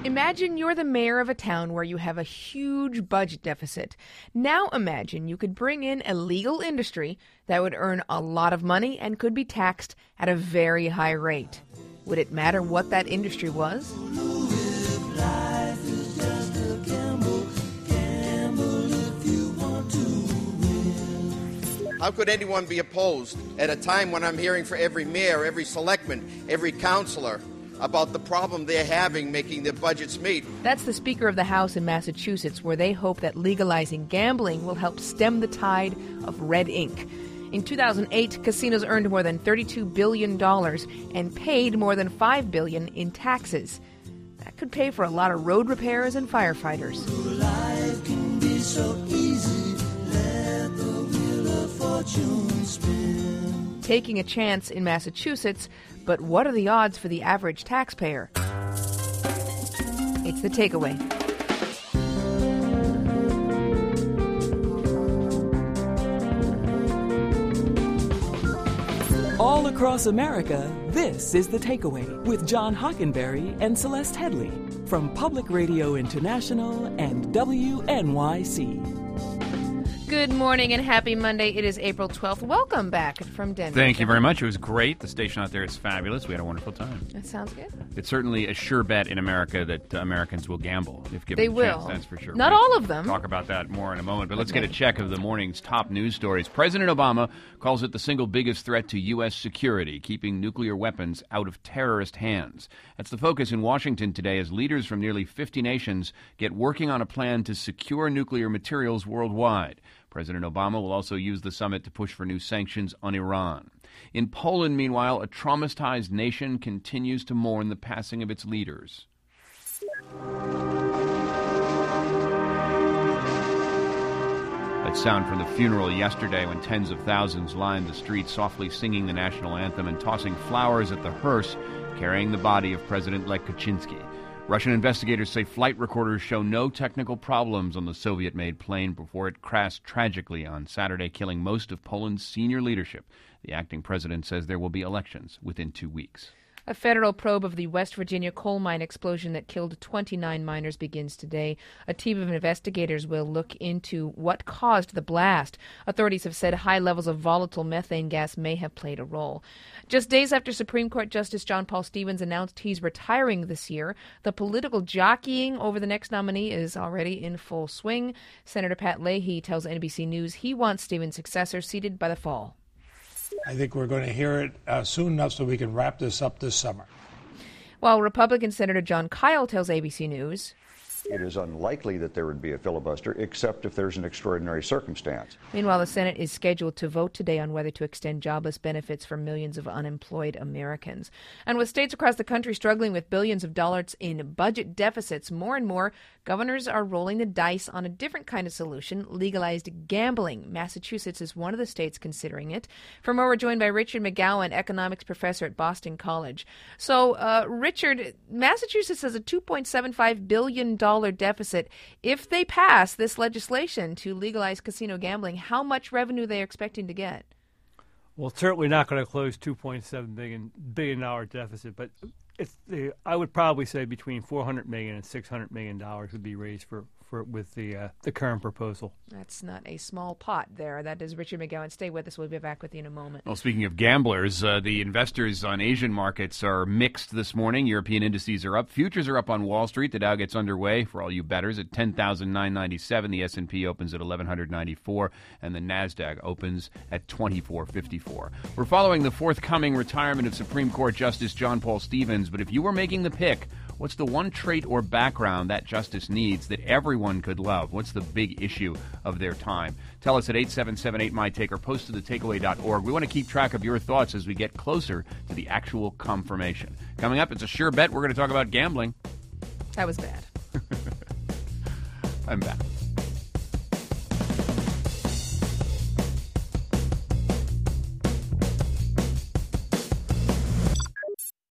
Imagine you're the mayor of a town where you have a huge budget deficit. Now imagine you could bring in a legal industry that would earn a lot of money and could be taxed at a very high rate. Would it matter what that industry was? How could anyone be opposed at a time when I'm hearing for every mayor, every selectman, every councillor about the problem they're having making their budgets meet? That's the Speaker of the House in Massachusetts, where they hope that legalizing gambling will help stem the tide of red ink. In 2008, casinos earned more than $32 billion and paid more than $5 billion in taxes. That could pay for a lot of road repairs and firefighters. Life can be so easy, let the wheel of fortune spin. Taking a chance in Massachusetts, but what are the odds for the average taxpayer? It's the takeaway. All across America, this is The Takeaway with John Hockenberry and Celeste Headley from Public Radio International and WNYC. Good morning and happy Monday. It is April 12th. Welcome back from Denver. Thank you very much. It was great. The station out there is fabulous. We had a wonderful time. That sounds good. It's certainly a sure bet in America that Americans will gamble if given They the will. chance. That's for sure. Not We'll all of them. Talk about that more in a moment. But let's get a check of the morning's top news stories. President Obama calls it the single biggest threat to U.S. security, keeping nuclear weapons out of terrorist hands. That's the focus in Washington today as leaders from nearly 50 nations get working on a plan to secure nuclear materials worldwide. President Obama will also use the summit to push for new sanctions on Iran. In Poland, meanwhile, a traumatized nation continues to mourn the passing of its leaders. That sound from the funeral yesterday when tens of thousands lined the streets softly singing the national anthem and tossing flowers at the hearse carrying the body of President Lech Kaczynski. Russian investigators say flight recorders show no technical problems on the Soviet-made plane before it crashed tragically on Saturday, killing most of Poland's senior leadership. The acting president says there will be elections within 2 weeks. A federal probe of the West Virginia coal mine explosion that killed 29 miners begins today. A team of investigators will look into what caused the blast. Authorities have said high levels of volatile methane gas may have played a role. Just days after Supreme Court Justice John Paul Stevens announced he's retiring this year, the political jockeying over the next nominee is already in full swing. Senator Pat Leahy tells NBC News he wants Stevens' successor seated by the fall. I think we're going to hear it soon enough so we can wrap this up this summer. While Republican Senator John Kyle tells ABC News, it is unlikely that there would be a filibuster except if there's an extraordinary circumstance. Meanwhile, the Senate is scheduled to vote today on whether to extend jobless benefits for millions of unemployed Americans. And with states across the country struggling with billions of dollars in budget deficits, more and more governors are rolling the dice on a different kind of solution, legalized gambling. Massachusetts is one of the states considering it. For more, we're joined by Richard McGowan, economics professor at Boston College. So, Richard, Massachusetts has a $2.75 billion deficit. If they pass this legislation to legalize casino gambling, how much revenue are they expecting to get? Well, certainly not going to close $2.7 billion deficit, but I would probably say between $400 million and $600 million would be raised with the current proposal. That's not a small pot there. That is Richard McGowan. Stay with us. We'll be back with you in a moment. Well, speaking of gamblers, the investors on Asian markets are mixed this morning. European indices are up. Futures are up on Wall Street. The Dow gets underway for all you bettors at 10,997. The S&P opens at 1,194, and the Nasdaq opens at 2,454. We're following the forthcoming retirement of Supreme Court Justice John Paul Stevens, but if you were making the pick, what's the one trait or background that justice needs that everyone could love? What's the big issue of their time? Tell us at 877-8MY-TAKE or post to thetakeaway.org. We want to keep track of your thoughts as we get closer to the actual confirmation. Coming up, it's a sure bet. We're going to talk about gambling. That was bad. I'm back.